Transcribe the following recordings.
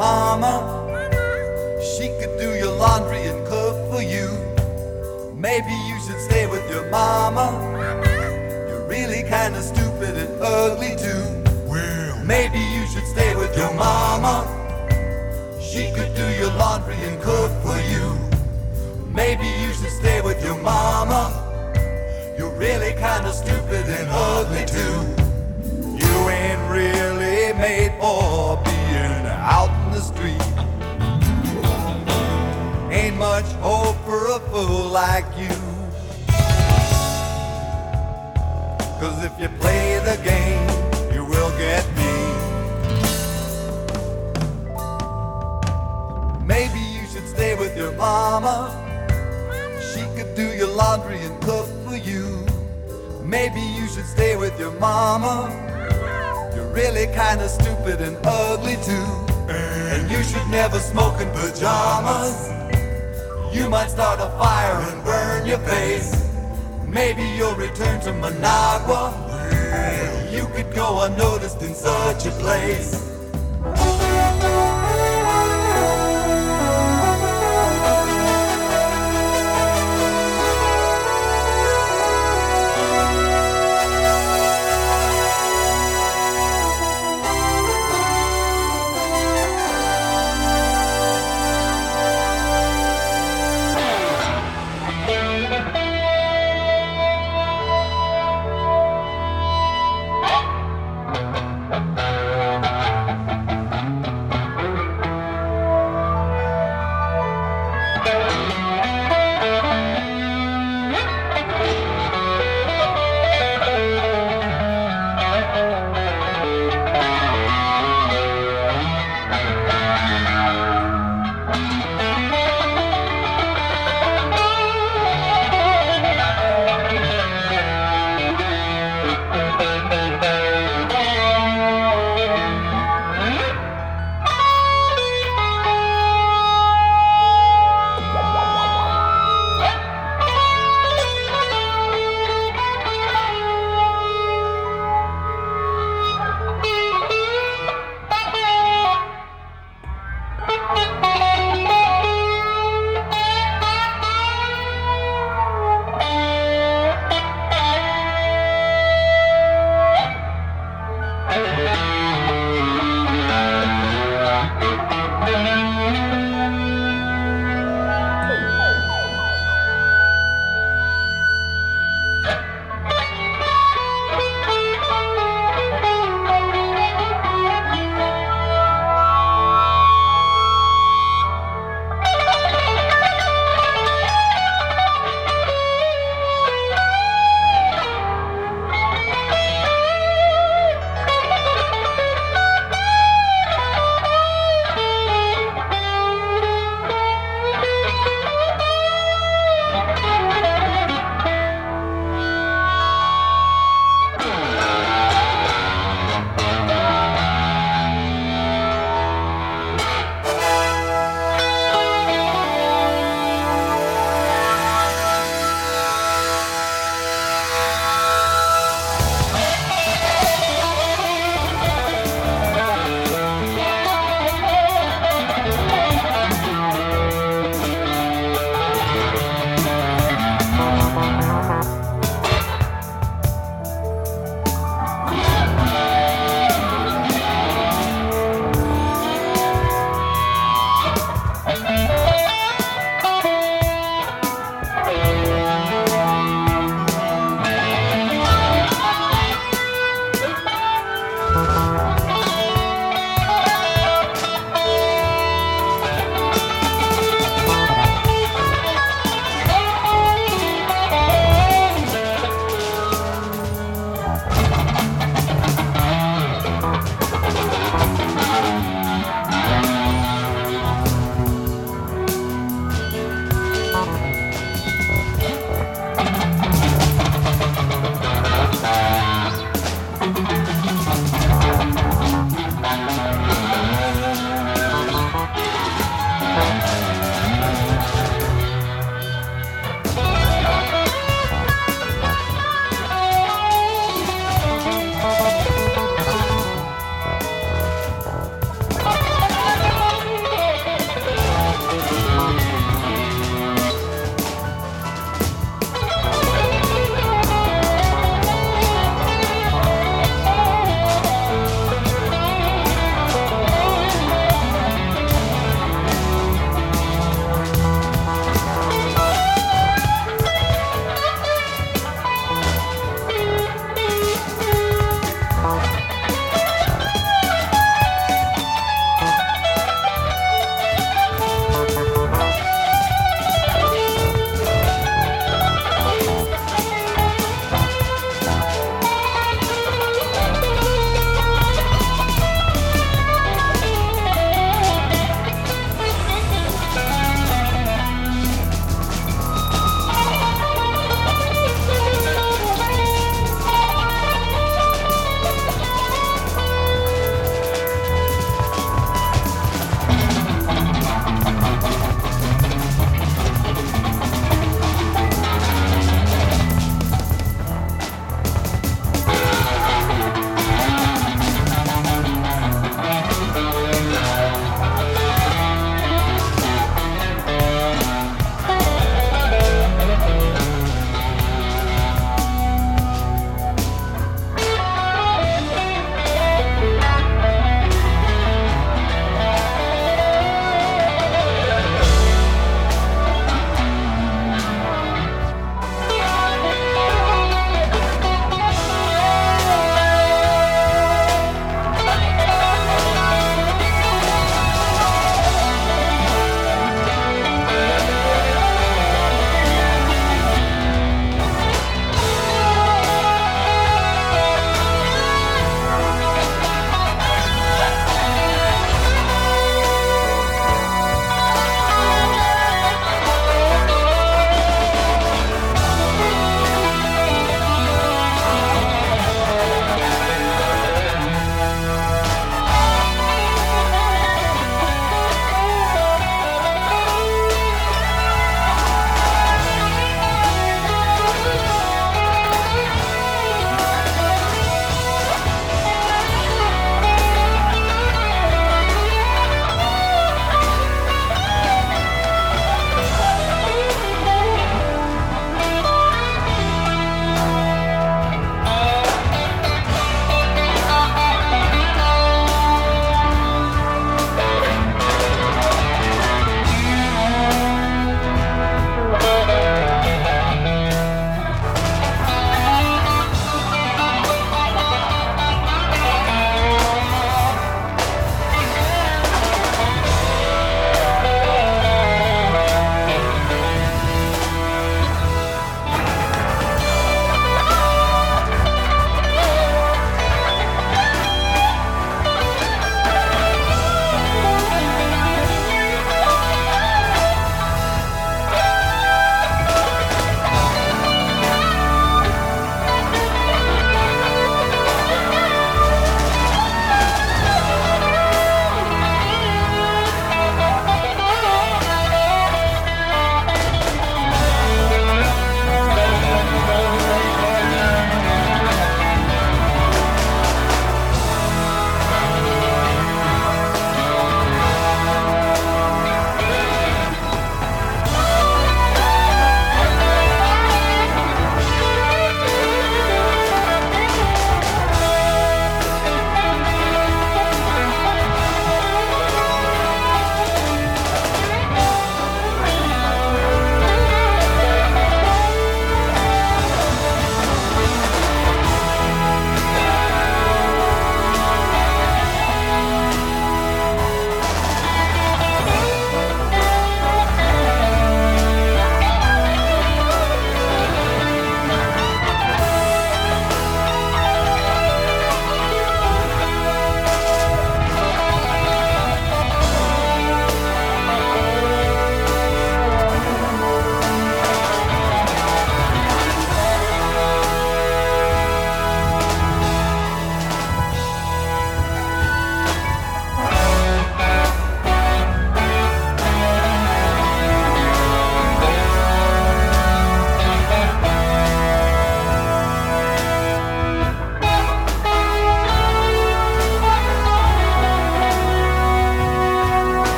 mama. She could do your laundry and cook for you. Maybe you should stay with your mama. You're really kinda stupid and ugly too. Well, maybe you should stay with your mama. She could do your laundry and cook for you. Maybe you should stay with your mama. You're really kinda stupid and ugly too. You ain't really made for being out in the street. Ain't much hope for a fool like you. 'Cause if you play the game, you will get beat. Maybe you should stay with your mama. She could do your laundry and cook for you. Maybe you should stay with your mama. You're really kinda stupid and ugly too. And you should never smoke in pajamas. You might start a fire and burn your face. Maybe you'll return to Managua. You could go unnoticed in such a place.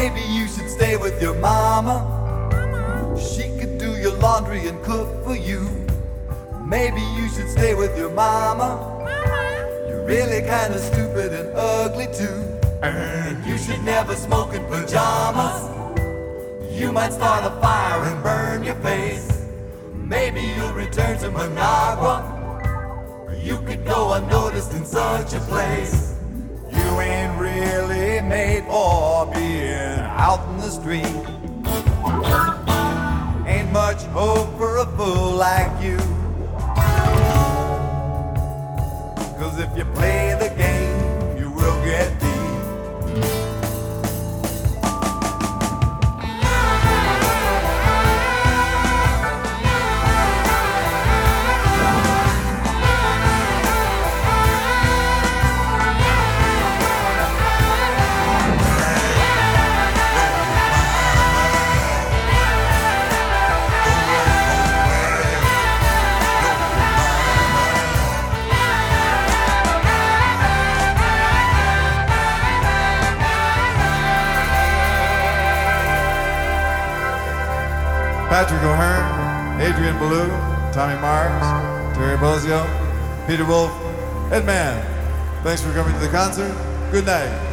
Maybe you should stay with your mama. She could do your laundry and cook for you. Maybe you should stay with your mama. You're really kinda stupid and ugly too. And you should never smoke in pajamas. You might start a fire and burn your face. Maybe you'll return to Managua. You could go unnoticed in such a place. You ain't really made for being out in the street. Ain't much hope for a fool like you. 'Cause if you play the game, you will get beat. Patrick O'Hearn, Adrian Ballou, Tommy Mars, Terry Bozzio, Peter Wolf, Ed Mann. Thanks for coming to the concert. Good night.